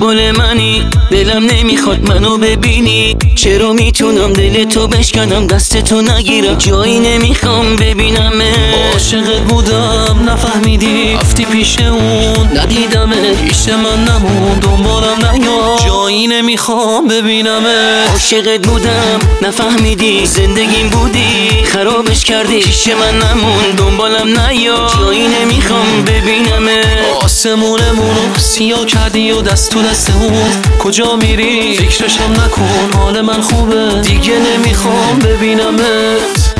دنبال منی، دلم نمیخواد منو ببینی. چرا میتونم دل تو بشکنم دست تو نگیرم، جایی نمیخوام ببینمه. عاشقت بودم نفهمیدی، رفتی پیش اون ندیدمه. پیش من نمون دنبالم نیا، جایی نمیخوام ببینمه. عاشقت بودم نفهمیدی، زندگیم بودی خرابش کردی. پیش من نمون دنبالم نیا، جایی نمیخوام ببینمه. آسمونمونو سیاه کردی و دست تو دست اون، کجا میری؟ فکرشم نکن حال من خوبه، دیگه نمیخوام ببینمت.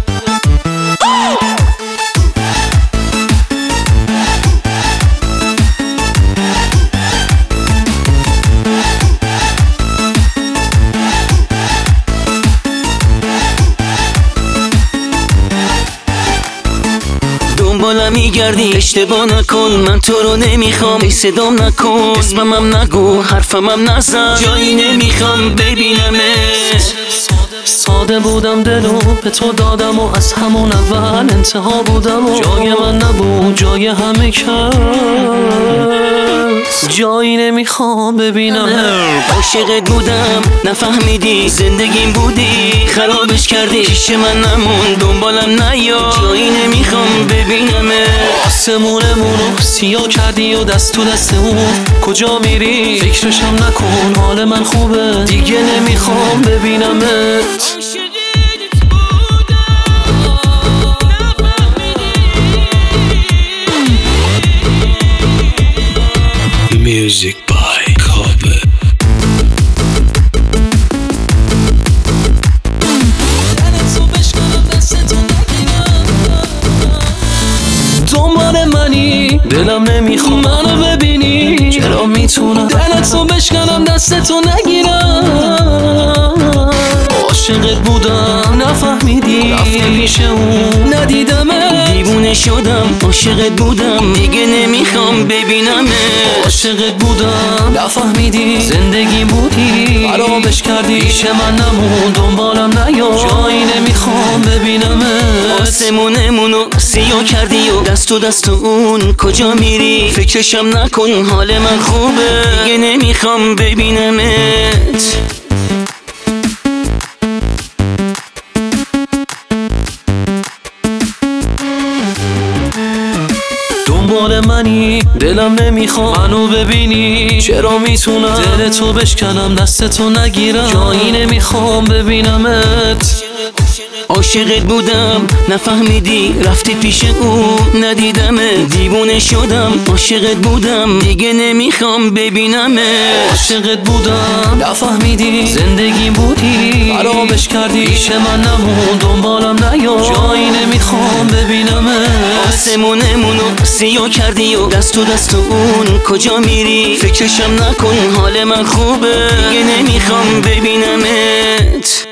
دنبالم میگردی، اشتباه نکن من تو رو نمیخوام. ای صدام نکن، اسممم نگو، حرفمم نزن، جایی نمیخوام ببینمت. ساده بودم دلو به تو دادم و از همون اول انتها بودم و جای من نبود جای همه کس، جایی نمیخوام ببینم. عاشقت بودم نفهمیدی، زندگیم بودی خرابش کردی. پیش من نمون دنبالم نیا، جایی نمیخوام ببینمه. آسمونمونو سیاه کردی و دست تو دست اون، کجا میری؟ فکرشم نکن حال من خوبه، دیگه نمیخوام ببینمت. Music by Kobe. دنبال منی، دلم نمیخواد منو ببینی. چرا میتونم دلتو بشکنم دستتو نگیرم؟ عاشقت بودم نفهمیدی، رفتی پیش اون ندیدمه. دیوونه شدم، عاشقت بودم دیگه نمیخوام ببینمه. عاشقت بودم نفهمیدی، زندگی بودی خرابش کردی. پیش من نمون دنبالم نیا، جایی نمیخوام ببینمه. آسمونمونو سیاه کردی و دست تو دست اون، کجا میری؟ فکرشم نکن حال من خوبه، دیگه نمیخوام ببینمت. دنبال منی، دلم نمیخواد منو ببینی. چرا میتونم دلتو بشکنم دستتو نگیرم، جایی نمیخوام ببینمت. عاشقت بودم نفهمیدی، رفتی پیش او ندیدمه. دیوونه شدم، عاشقت بودم دیگه نمیخوام ببینمت. عاشقت بودم نفهمیدی، زندگی بودی خرابش کردی. پیش من نمون دنبالم نیا، جایی نمیخوام ببینمت. آسمونمونو سیاه کردی و دست تو دست اون، کجا میری؟ فکرشم نکن حال من خوبه، دیگه نمیخوام ببینمت.